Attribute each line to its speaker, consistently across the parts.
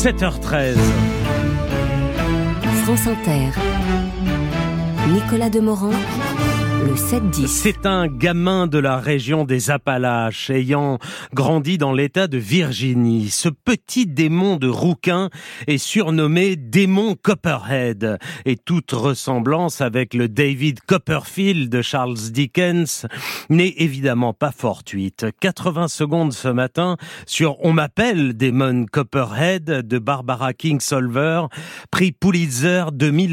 Speaker 1: 7h13.
Speaker 2: France Inter. Nicolas Demorand, le 7-10.
Speaker 1: C'est un gamin de la région des Appalaches, ayant grandi dans l'État de Virginie. Ce petit démon de rouquin est surnommé démon Copperhead. Et toute ressemblance avec le David Copperfield de Charles Dickens n'est évidemment pas fortuite. 80 secondes ce matin sur On m'appelle Démon Copperhead de Barbara Kingsolver, prix Pulitzer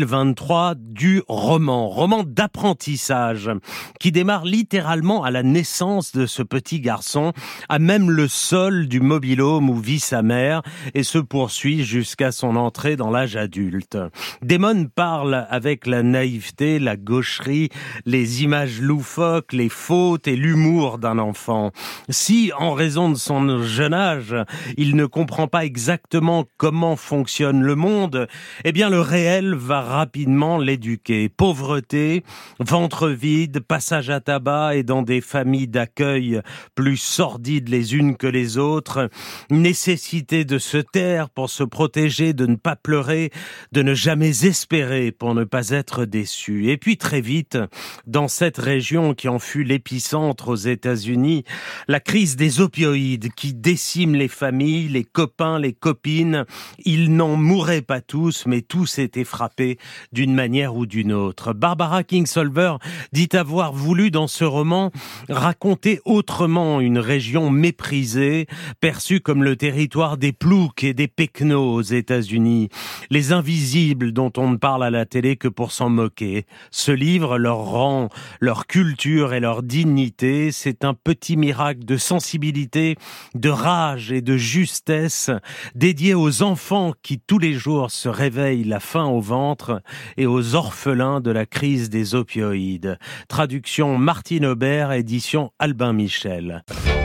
Speaker 1: 2023 du roman d'apprentissage qui démarre littéralement à la naissance de ce petit garçon, à même le sol du mobil-home où vit sa mère, et se poursuit jusqu'à son entrée dans l'âge adulte. Damon parle avec la naïveté, la gaucherie, les images loufoques, les fautes et l'humour d'un enfant. Si, en raison de son jeune âge, il ne comprend pas exactement comment fonctionne le monde, eh bien le réel va rapidement l'éduquer. Pauvreté, ventre vide, passage à tabac et dans des familles d'accueil plus sordides les unes que les autres, nécessité de se taire pour se protéger, de ne pas pleurer, de ne jamais espérer pour ne pas être déçu. Et puis très vite, dans cette région qui en fut l'épicentre aux États-Unis, la crise des opioïdes qui décime les familles, les copains, les copines, ils n'en mouraient pas tous, mais tous étaient frappés d'une manière ou d'une autre. Barbara Kingsolver dit avoir voulu dans ce roman raconter autrement une région méprisée, perçue comme le territoire des ploucs et des pecnos aux États-Unis, les invisibles dont on ne parle à la télé que pour s'en moquer. Ce livre leur rend leur culture et leur dignité. C'est un petit miracle de sensibilité, de rage et de justesse dédié aux enfants qui tous les jours se réveillent la faim au ventre et aux orphelins de la crise des opioïdes. Traduction Martine Aubert, édition Albin Michel.